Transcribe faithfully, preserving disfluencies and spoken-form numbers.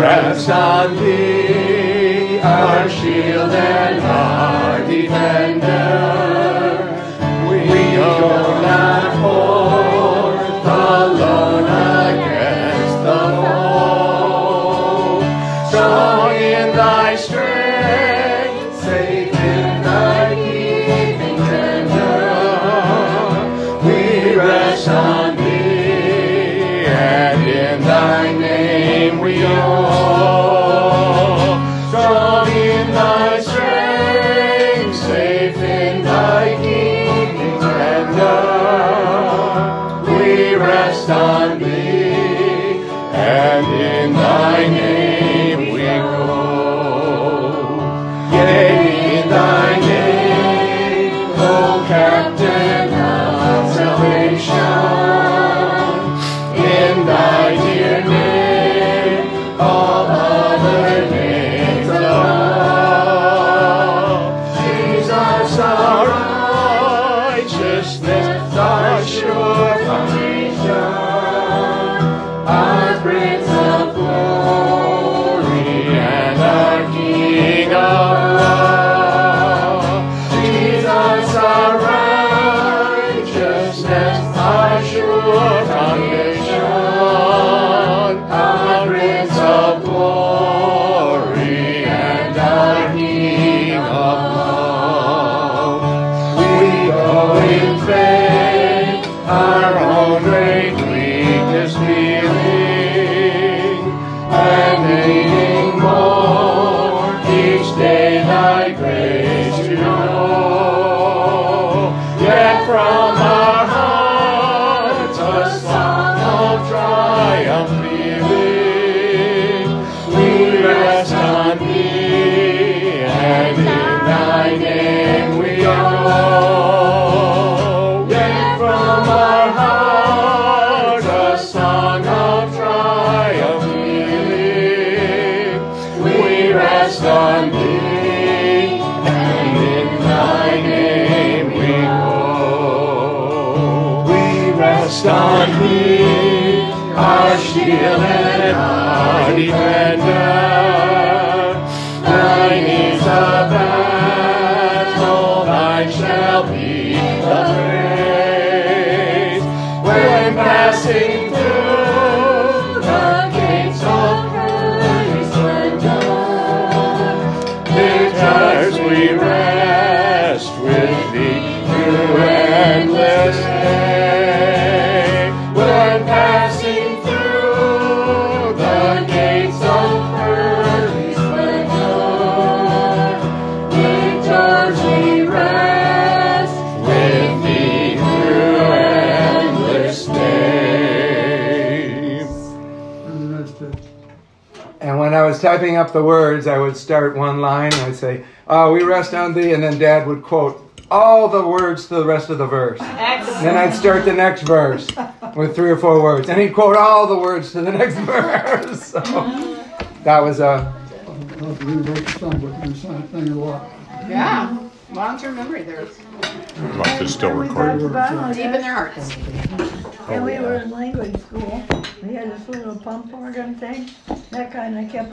rest on thee, our shield and our defender. We go not forth alone against the foe. Strong in thy strength, safe in thy keeping tender. We rest on thee, and in thy name we go. Strong in thy strength, safe in thy keeping tender. We rest on thee, and in thy name we go. Yea, in thy name, O Captain of salvation, in thy dear name, all other names above. Jesus, our righteousness, our sure foundation, our Prince of glory, and our King of love. Jesus, our righteousness, our sure foundation, our Prince of glory, and our King of love. We go in faith, our own great weakness feeling, and needing more each day thy grace to know. Yet from our hearts a song of triumph feeling, we rest on thee, and in thy name we go. Yet from our hearts a song of triumph feeling, we rest on thee, and in thy name we go. We rest on thee, our shield and our defender. Thine is the battle, thine shall be the praise. When passing through the gates of pearly splendor, victors we rest with thee through endless day. When passing through the gates of pearly splendor, victors we rest with thee through endless day. And when I was typing up the words, I would start one line and I'd say, oh, we rest on thee, and then Dad would quote all the words to the rest of the verse. Excellent. Then I'd start the next verse with three or four words, and he'd quote all the words to the next verse. So that was a... Yeah. Long-term memory there. Life is still recorded. Deep in their hearts. And we were in language school. We had this little pump organ thing. That kind of kept